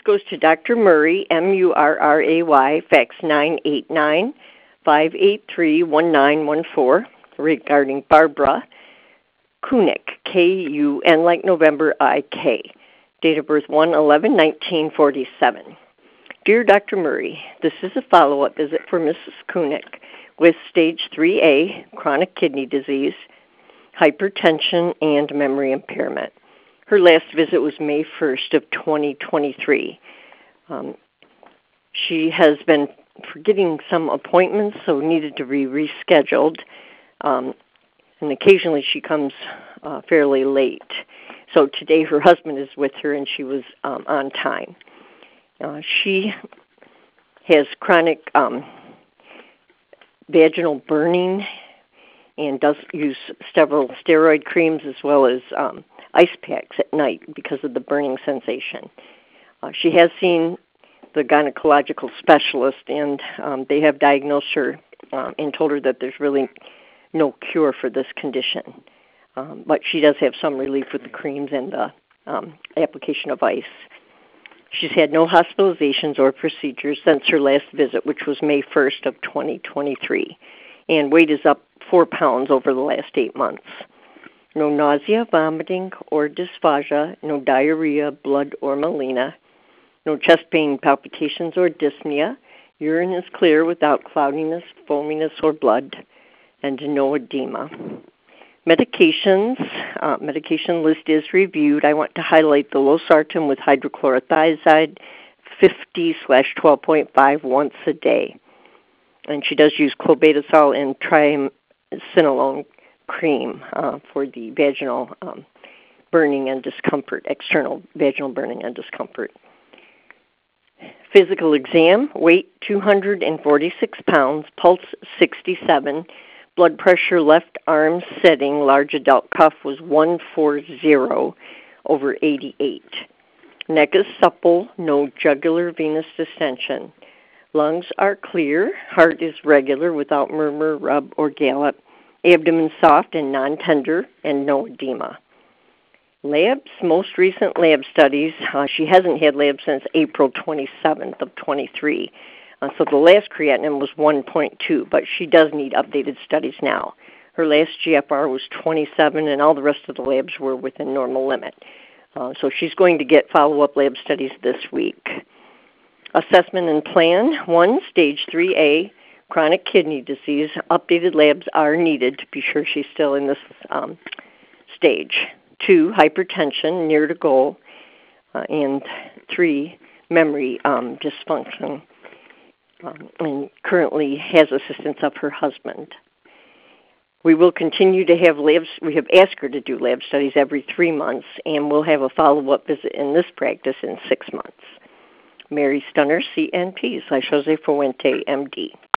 goes to Dr. Murray, Murray, fax 989-583-1914, regarding Barbara Kunick, Kun like November, IK. Date of birth 1/11/1947. Dear Dr. Murray, this is a follow-up visit for Mrs. Kunick with stage 3A, chronic kidney disease, hypertension, and memory impairment. Her last visit was May 1st of 2023. She has been forgetting some appointments, so needed to be rescheduled. And occasionally she comes fairly late. So today her husband is with her, and she was on time. She has chronic vaginal burning and does use several steroid creams as well as ice packs at night because of the burning sensation. She has seen the gynecological specialist, and they have diagnosed her and told her that there's really no cure for this condition. But she does have some relief with the creams and the application of ice. She's had no hospitalizations or procedures since her last visit, which was May 1st of 2023. And weight is up 4 pounds over the last 8 months. No nausea, vomiting, or dysphagia, no diarrhea, blood, or melena, no chest pain, palpitations, or dyspnea. Urine is clear without cloudiness, foaminess, or blood, and no edema. Medications, medication list is reviewed. I want to highlight the losartan with hydrochlorothiazide 50/12.5 once a day. And she does use clobetasol and triamcinolone cream for the vaginal burning and discomfort, external vaginal burning and discomfort. Physical exam, weight 246 pounds, pulse 67, blood pressure left arm setting, large adult cuff was 140/88. Neck is supple, no jugular venous distension. Lungs are clear, heart is regular without murmur, rub, or gallop. Abdomen soft and non-tender, and no edema. Labs, most recent lab studies, she hasn't had labs since April 27th of 23. So the last creatinine was 1.2, but she does need updated studies now. Her last GFR was 27, and all the rest of the labs were within normal limit. So she's going to get follow-up lab studies this week. Assessment and plan. 1, stage 3A, chronic kidney disease. Updated labs are needed to be sure she's still in this stage. 2, hypertension, near to goal. And 3, memory dysfunction. And currently has assistance of her husband. We will continue to have labs. We have asked her to do lab studies every 3 months, and we'll have a follow-up visit in this practice in 6 months. Mary Stunner, CNP, /Jose Fuente, MD.